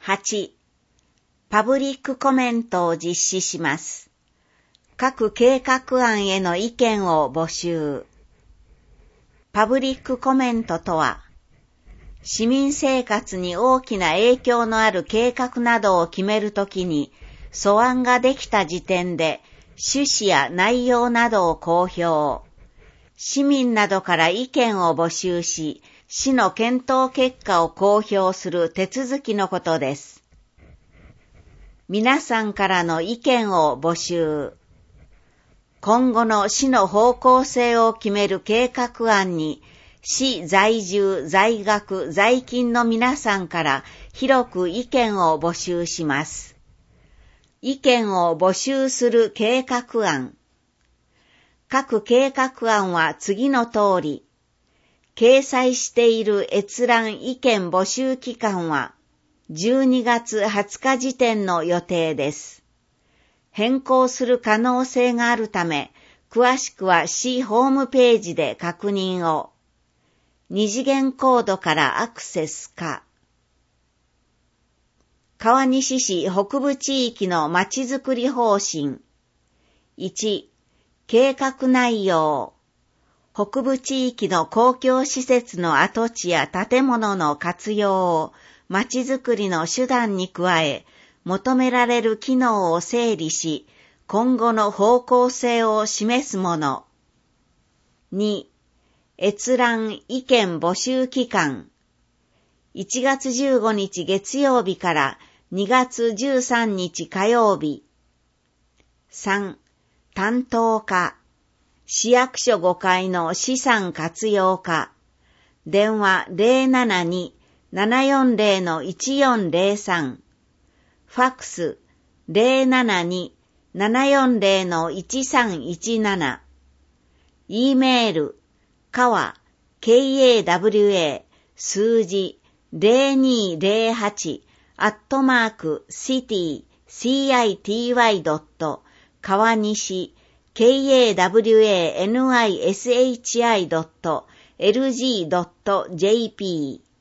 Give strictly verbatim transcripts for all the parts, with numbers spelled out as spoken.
はち、パブリックコメントを実施します。各計画案への意見を募集。パブリックコメントとは、市民生活に大きな影響のある計画などを決めるときに、素案ができた時点で趣旨や内容などを公表。市民などから意見を募集し、市の検討結果を公表する手続きのことです。皆さんからの意見を募集。今後の市の方向性を決める計画案に、市在住、在学、在勤の皆さんから広く意見を募集します。意見を募集する計画案。各計画案は次の通り、掲載している閲覧意見募集期間はじゅうにがつはつか時点の予定です。変更する可能性があるため、詳しくは市ホームページで確認を。二次元コードからアクセスか。川西市北部地域のまちづくり方針。いち、計画内容。北部地域の公共施設の跡地や建物の活用をまちづくりの手段に加え、求められる機能を整理し、今後の方向性を示すもの。に、閲覧意見募集期間。いちがつじゅうごにち月曜日からにがつじゅうさんにち火曜日。さん、担当課。市役所ごかいの資産活用課。電話 ゼロななに ななよんゼロ いちよんゼロさん。ファックス ゼロななに ななよんゼロ いちさんいちなな。E メール、かわ、カワ、数字、ゼロにゼロはち、アットマーク、シティ、シーアイティーワイ ドット、川西、カワニシ ドット、エルジー ドット ジェーピー。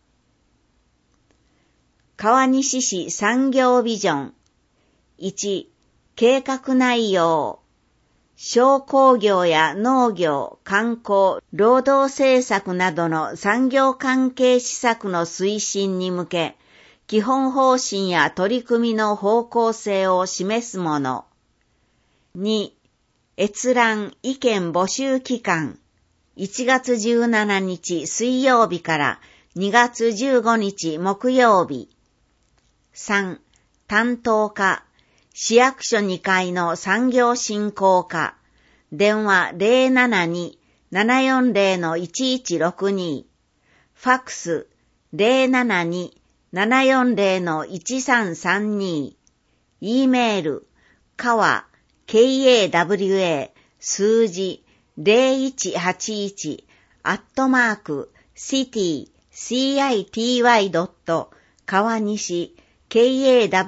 川西市産業ビジョン。いち、計画内容。小工業や農業、観光、労働政策などの産業関係施策の推進に向け、基本方針や取り組みの方向性を示すもの。に、閲覧意見募集期間。いちがつじゅうしちにち水曜日からにがつじゅうごにち木曜日。さん、担当課。市役所にかいの産業振興課。電話 ゼロななに ななよんゼロ いちいちろくに。ファックス ゼロななに ななよんゼロ いちさんさんに。E メール、かわ、カワ、数字、ゼロいちはちいち、アットマーク、シティ、シーアイティーワイ ドット、川西、カワニシ ド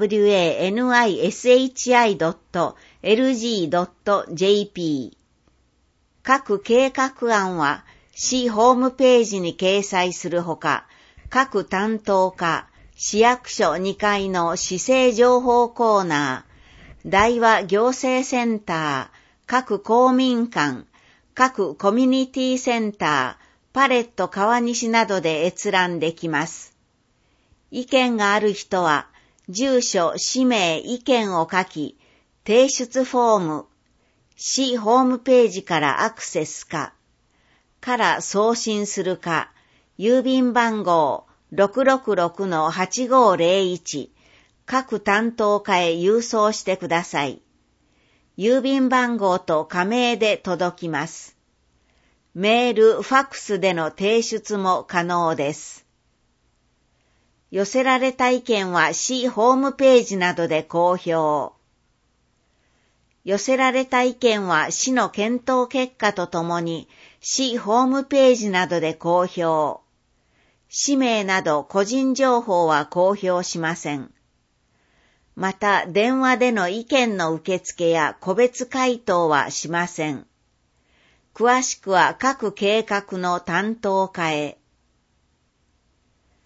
ット、エルジー ドット ジェーピー。各計画案は市ホームページに掲載するほか、各担当課、市役所にかいの市政情報コーナー、大和行政センター、各公民館、各コミュニティセンター、パレット川西などで閲覧できます。意見がある人は、住所、氏名、意見を書き、提出フォーム、市ホームページからアクセスか、から送信するか、郵便番号 ろくろくろくのはちごーゼロいち、各担当課へ郵送してください。郵便番号と課名で届きます。メール、ファックスでの提出も可能です。寄せられた意見は市ホームページなどで公表。寄せられた意見は市の検討結果とともに市ホームページなどで公表。氏名など個人情報は公表しません。また、電話での意見の受付や個別回答はしません。詳しくは各計画の担当課へ。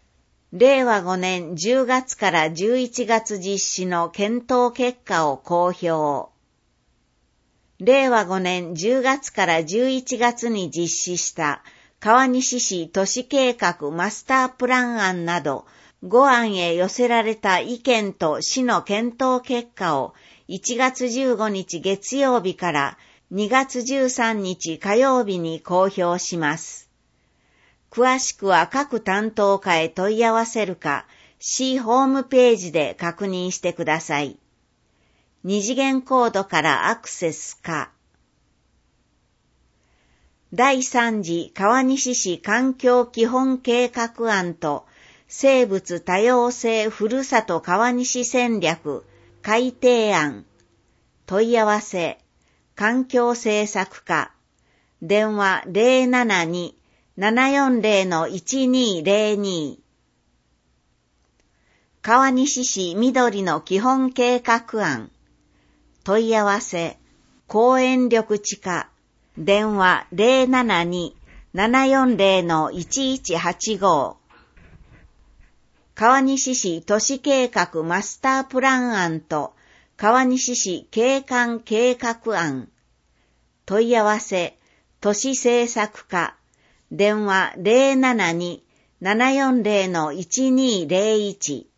れいわごねんじゅうがつからじゅういちがつ実施の検討結果を公表。れいわごねんじゅうがつからじゅういちがつに実施した川西市都市計画マスタープラン案などご案へ寄せられた意見と市の検討結果をいちがつじゅうごにち月曜日からにがつじゅうさんにち火曜日に公表します。詳しくは各担当課へ問い合わせるか、市ホームページで確認してください。二次元コードからアクセスか。だいさん次川西市環境基本計画案と生物多様性ふるさと川西戦略改定案。問い合わせ、環境政策課、電話 ゼロななに ななよんゼロ いちにゼロに。川西市緑の基本計画案。問い合わせ、公園緑地課、電話 ゼロななに ななよんゼロ いちいちはちご。川西市都市計画マスタープラン案と川西市景観計画案。問い合わせ、都市政策課、電話 ゼロななに ななよんゼロ いちにゼロいち。